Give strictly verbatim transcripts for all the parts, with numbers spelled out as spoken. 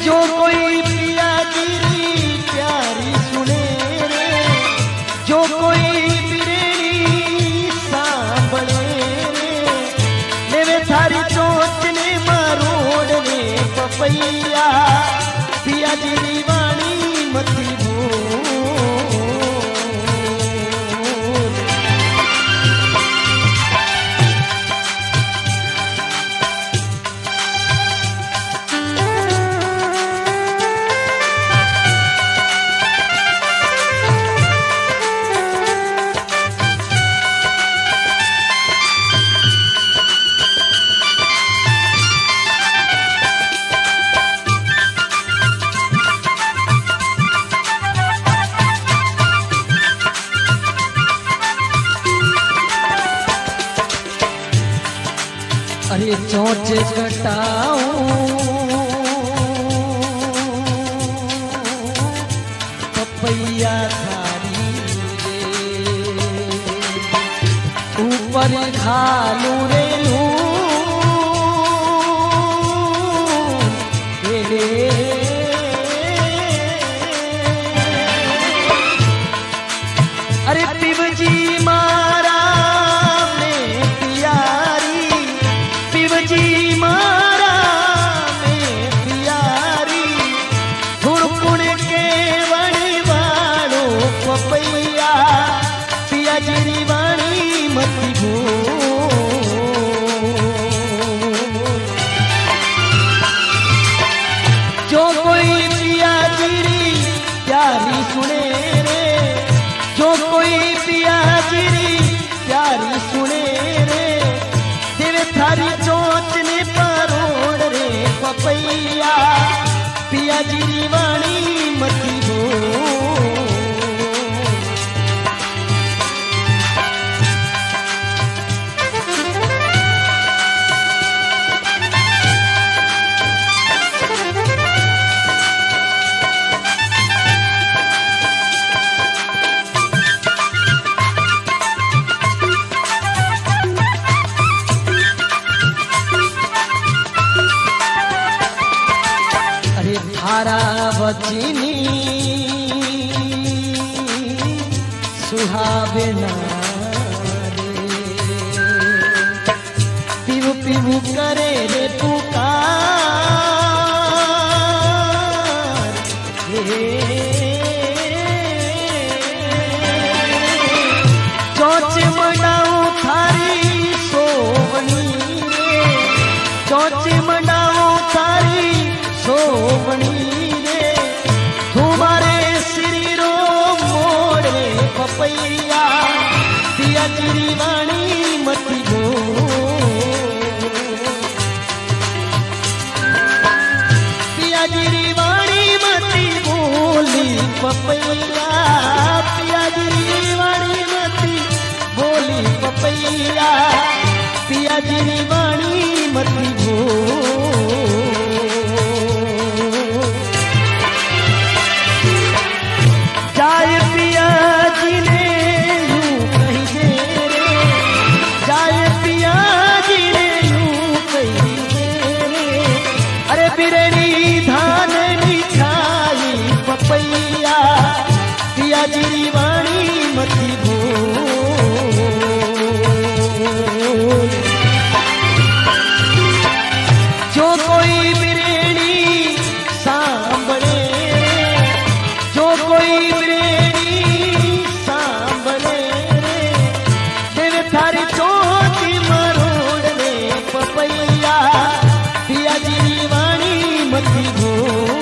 जो कोई पिया गिरी प्यारी सुने रे, जो कोई बिरेड़ी सांभळे रे, लेवे थारी चोच ने मारोड़ रे पपैया, पिया गिरी वाणी मती अरे चोच कटाऊं पपैया थारी रे, ऊपर घालू रे लू रे, अरे पिवजी मारा में प्यारी, पिवजी मारा में प्यारी, गुणपुण के वणी वालो पपैया, पिया जिरी वाणी मती भूल। जो कोई पिया जिरी प्यारी सुने रे, जो कोई पिया जिरी प्यारी सुने रे, देवे थारी चोच ने पारोड़ रे पपैया, पिया जिरी वाणी मती भूल। धारा वचनी सुहावे नारे, पीवू पीवू करे रे पुकार रे, चोच मंडाऊ थारी सोवनी रे, चोच मंडाऊ थारी सोवनी रे, तुम्हारे श्री रो मोड़ रे पपैया, पिया जिरी वाणी मती भूल। पिया जिरी वाणी मती बोली पपैया, पिया जिरी वाणी मती बोली पपैया, पिया जिरी वाणी मती भूल। जाय पिया जी ने यूं कही दे रे, जाय पिया जी ने यूं कही दे रे, अरे बिरेड़ी धान मिठाई पपैया, पिया जी वाणी मती भूल। जो कोई बिरेड़ी सांभळे रे, जो कोई थारी चोटी मरोड़ रे पपैया, पिया जी वाणी मती भूल।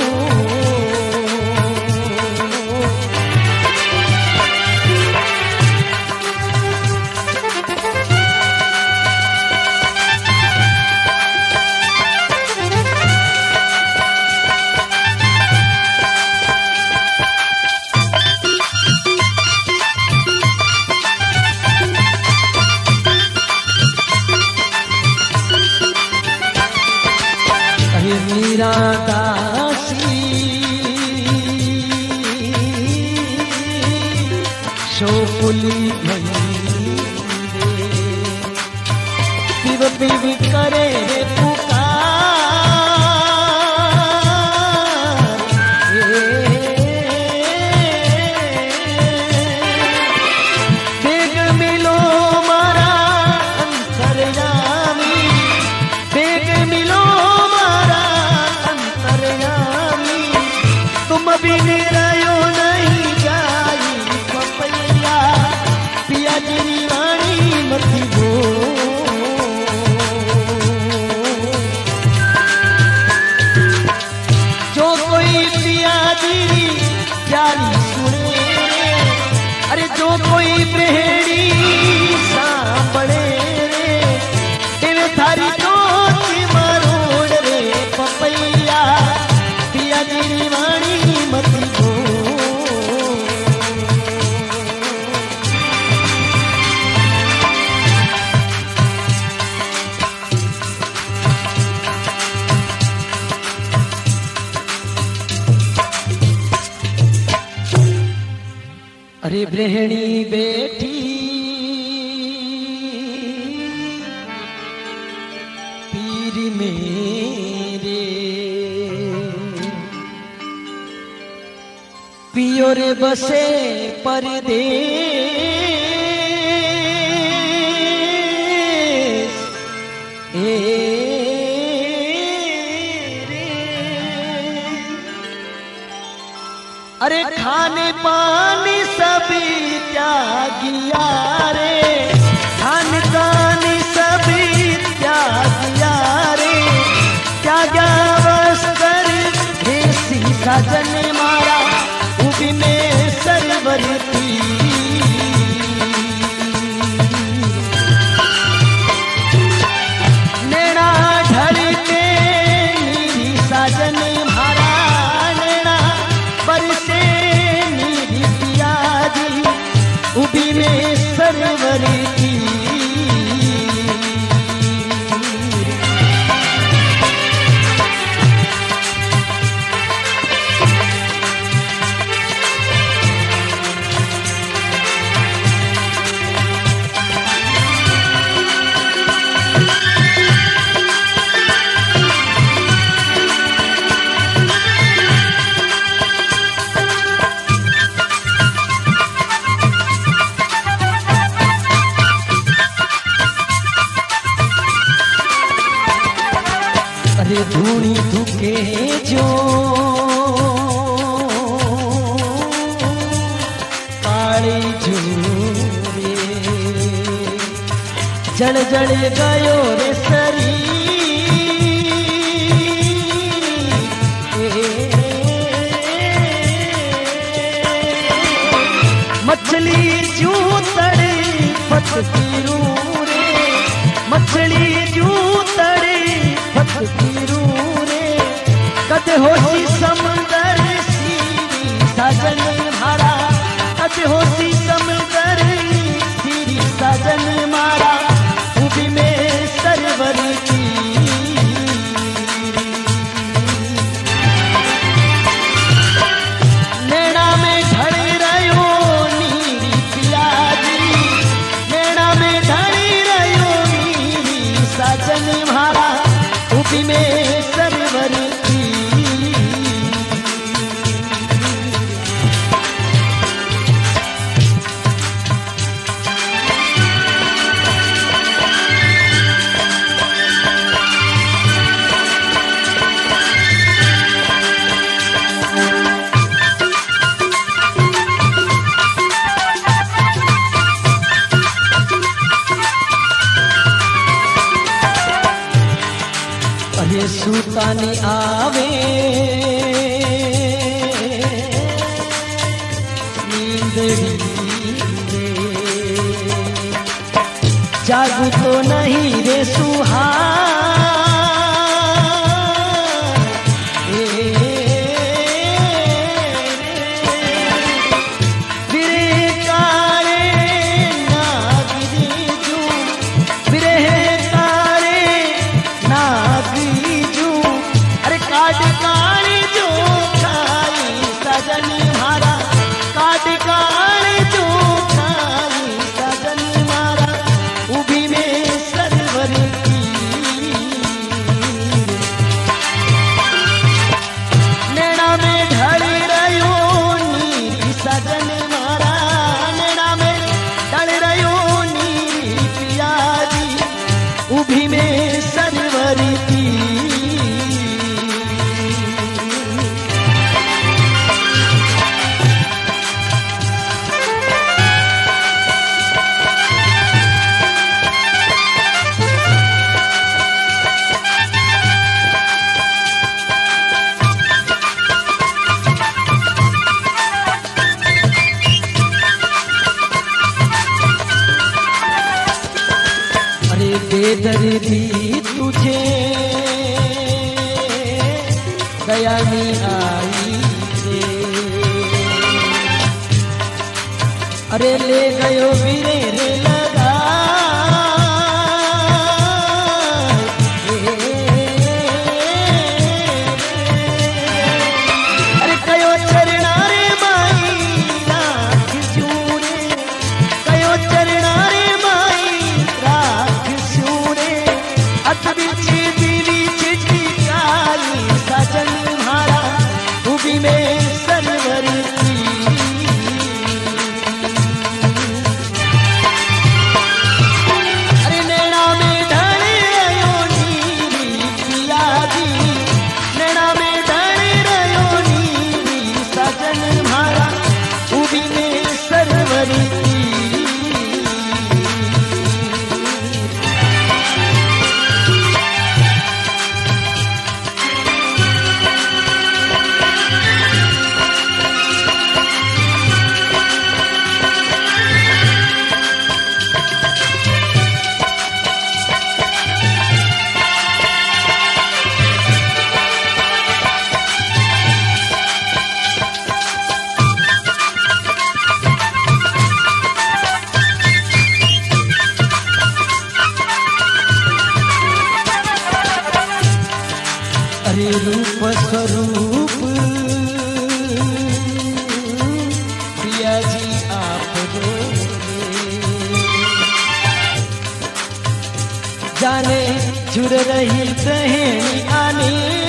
मीरा दासी शोकुली भई पिव पिव करे रे पुकार प्रेणी सांभळे रे इन थारी जोती मरोड़ रे पपैया पिया जी वाणी मती गो अरे ब्रहणी बैठी पीर मेरे पियो रे बसे परदेस ए अरे खाने पानी सभी त्यागिया रे खान पानी सभी त्यागिया रे त्यागा वस्त्र रे सीता जन मारा उभी में सरवरती नैना ढलते नीरी साजन मारा नैना बरसे नीरी पियाजी उभी में सरवरती धूनी धुके जो काली झूरे जड़ जड़ गयो रे सरी मछली जू तड़े पतती रे मछली जू तड़े पतती रे कद होसी समंदर सीरी साजन मारा कद होसी समंदर सीरी साजन मारा उभी में सरवर की नैना में ढल रहो नीरी पियाजी नैना में ढल रहो नीरी साजन मारा उभी में सरवर की अरे सुतानी आवे नींदड़ी रे जागू तो नहीं रे सुहा उभी में सरवर की दयानी आई रे। अरे ले गयो वीरे रे लगा अरे कयो चरणा रे माई राख सूरे कयो चरणा रे माई राख सूरे अत बिछी दीवी चिट्ठी काली सजन मारा उभी में सरवर की अरे नैना में ढले रयो नीली पिया जी नैना में ढले रयो नीली सजन मारा उभी में सरवर की अरे रूप स्वरूप पिया जी आप रोए जाने जुड़ रही सहेली आने